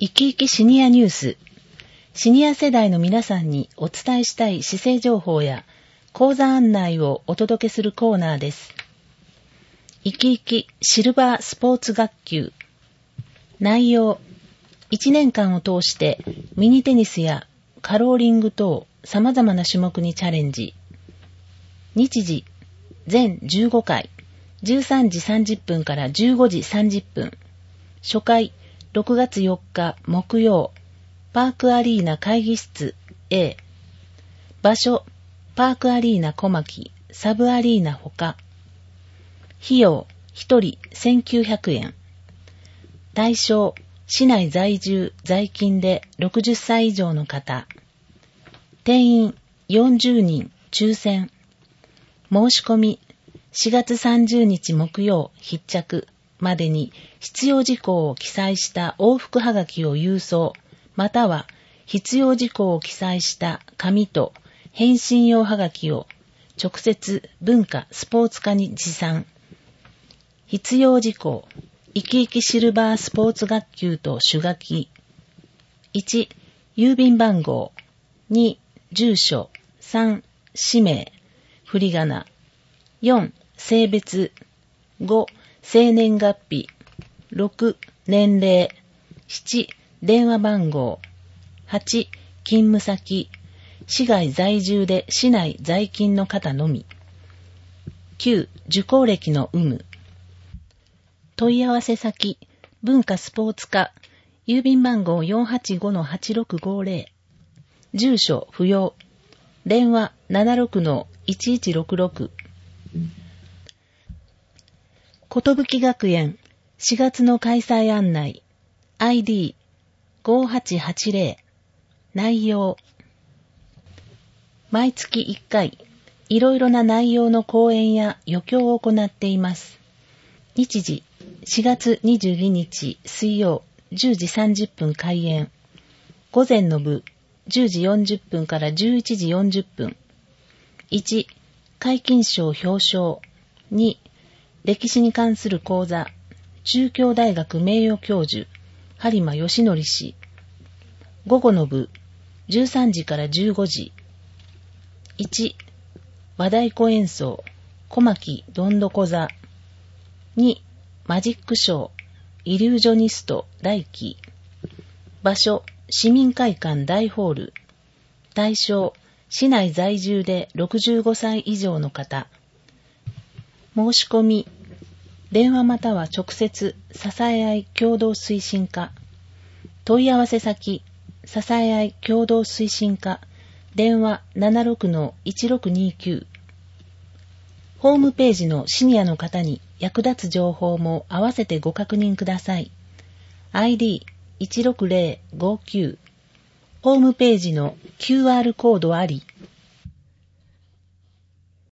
生き生きシニアニュース。シニア世代の皆さんにお伝えしたい市政情報や講座案内をお届けするコーナーです。生き生きシルバースポーツ学級。内容。1年間を通してミニテニスやカローリング等様々な種目にチャレンジ。日時。全15回。13時30分から15時30分。初回。6月4日木曜、パークアリーナ会議室 A。場所、パークアリーナ小牧、サブアリーナほか。費用、1人1900円。対象、市内在住、在勤で60歳以上の方。定員、40人、抽選。申し込み、4月30日木曜、必着。までに必要事項を記載した往復はがきを郵送、または必要事項を記載した紙と返信用はがきを直接文化スポーツ課に持参。必要事項、生き生きシルバースポーツ学級と手書き。1、郵便番号。2、住所。3、氏名。振り仮名。4、性別。5、生年月日。6、年齢。7、電話番号。8、勤務先。市外在住で市内在勤の方のみ。9、受講歴の有無。問い合わせ先、文化スポーツ課。郵便番号 485-8650。住所不要。電話 76-1166。寿学園4月の開催案内 ID5880 内容毎月1回いろいろな内容の講演や余興を行っています。日時4月22日水曜10時30分開演。午前の部10時40分から11時40分。1、皆勤賞表彰。2、歴史に関する講座、中京大学名誉教授、播磨義則氏。午後の部、13時から15時。1、和太鼓演奏、小牧どんどこ座。2、マジックショー、イリュージョニスト来期。場所、市民会館大ホール。対象、市内在住で65歳以上の方。申し込み、電話または直接、支え合い共同推進課。問い合わせ先、支え合い共同推進課。電話 76-1629。ホームページのシニアの方に役立つ情報も合わせてご確認ください。ID16059。ホームページの QR コードあり。